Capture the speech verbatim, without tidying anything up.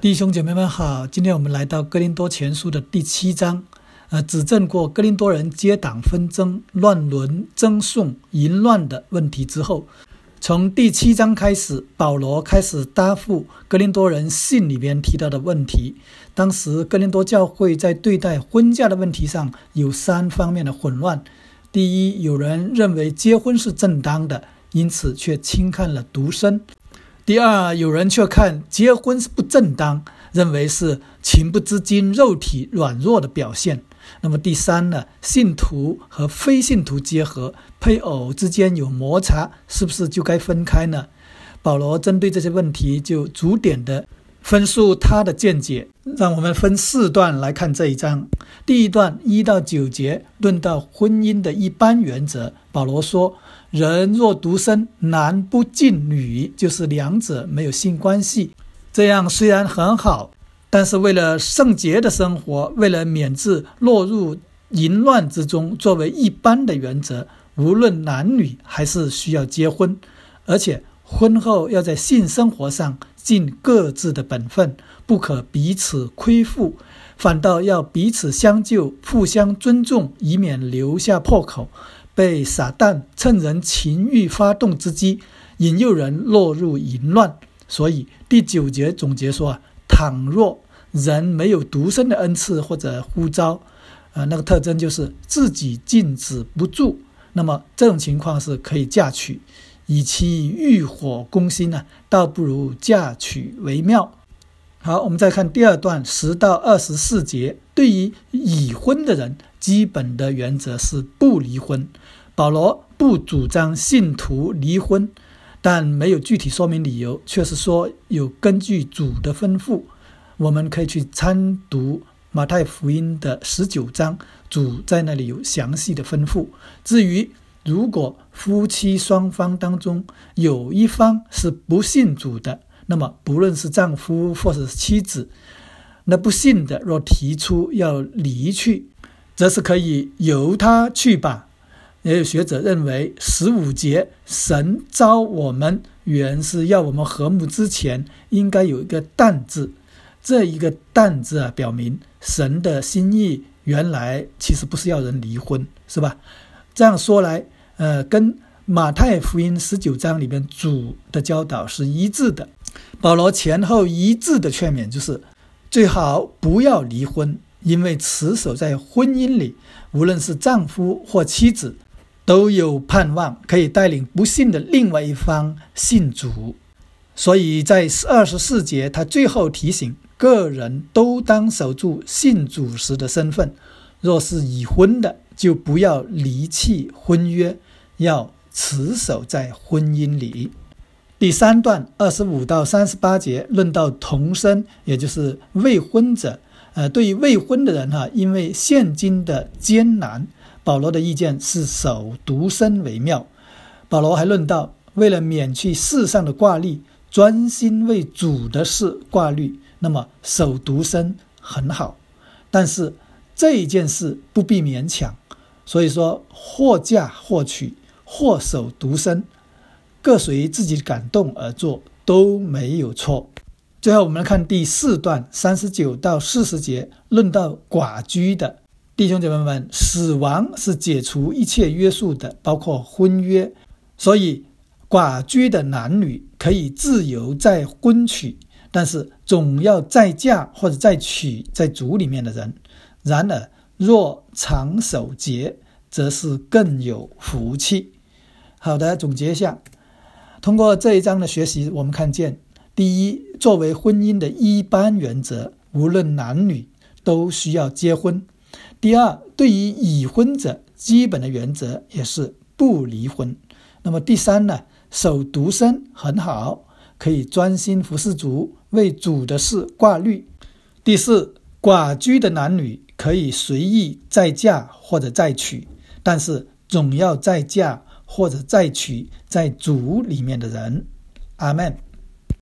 弟兄姐妹们好，今天我们来到哥林多前书的第七章，呃，指正过哥林多人结党纷争、乱伦、争讼、淫乱的问题之后，从第七章开始，保罗开始答复哥林多人信里边提到的问题。当时哥林多教会在对待婚嫁的问题上有三方面的混乱。第一，有人认为结婚是正当的，因此却轻看了独身。第二，有人却看结婚是不正当，认为是情不自禁、肉体软弱的表现。那么第三呢，信徒和非信徒结合，配偶之间有摩擦，是不是就该分开呢？保罗针对这些问题就逐点的分述他的见解。让我们分四段来看这一章。第一段一到九节论到婚姻的一般原则，保罗说，人若独身，男不近女，就是两者没有性关系。这样虽然很好，但是为了圣洁的生活，为了免致落入淫乱之中，作为一般的原则，无论男女还是需要结婚，而且婚后要在性生活上尽各自的本分，不可彼此亏负，反倒要彼此相救，互相尊重，以免留下破口，被撒旦趁人情欲发动之机，引诱人落入淫乱。所以第九节总结说，倘若人没有独身的恩赐或者呼召，呃，那个特征就是自己禁止不住，那么这种情况是可以嫁娶，以其欲火攻心呢，倒不如嫁娶为妙。好，我们再看第二段十到二十四节，对于已婚的人，基本的原则是不离婚。保罗不主张信徒离婚，但没有具体说明理由，却是说有根据主的吩咐。我们可以去参读马太福音的十九章，主在那里有详细的吩咐。至于如果夫妻双方当中有一方是不信主的，那么不论是丈夫或是妻子，那不信的若提出要离去，则是可以由他去吧。也有学者认为十五节神召我们原是要我们和睦之前应该有一个但字，这一个但字啊，表明神的心意原来其实不是要人离婚，是吧？这样说来，呃，跟马太福音十九章里面主的教导是一致的。保罗前后一致的劝勉就是最好不要离婚，因为持守在婚姻里，无论是丈夫或妻子，都有盼望可以带领不信的另外一方信主。所以在二十四节他最后提醒个人都当守住信主时的身份，若是已婚的就不要离弃婚约，要持守在婚姻里。第三段二十五到三十八节论到童身，也就是未婚者。呃，对于未婚的人哈，因为现今的艰难，保罗的意见是守独身为妙。保罗还论到，为了免去世上的挂虑，专心为主的事挂虑，那么守独身很好。但是这一件事不必勉强，所以说或嫁或娶，或守独身，各随自己感动而做，都没有错。最后我们来看第四段三十九到四十节，论到寡居的。弟兄姐妹们，死亡是解除一切约束的，包括婚约，所以寡居的男女可以自由再婚娶，但是总要再嫁或者再娶在主里面的人。然而若常守节，则是更有福气。好的，总结一下，通过这一章的学习，我们看见，第一，作为婚姻的一般原则，无论男女都需要结婚。第二，对于已婚者，基本的原则也是不离婚。那么第三呢，守独身很好，可以专心服侍主，为主的事挂虑。第四，寡居的男女可以随意再嫁或者再娶，但是总要再嫁或者再娶在主里面的人。阿们。